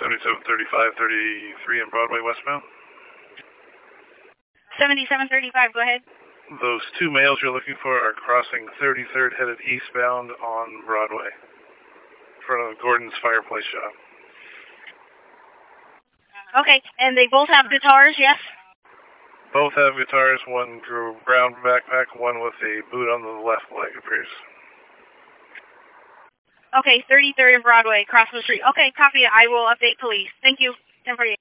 7735, 33 on Broadway westbound. 7735, go ahead. Those two males you're looking for are crossing 33rd headed eastbound on Broadway, in front of Gordon's Fireplace Shop. Okay, and they both have guitars, yes? Both have guitars, one drew a brown backpack, one with a boot on the left leg, appears. Okay, 33rd and Broadway, across the street. Okay, copy it. I will update police. Thank you. 1048.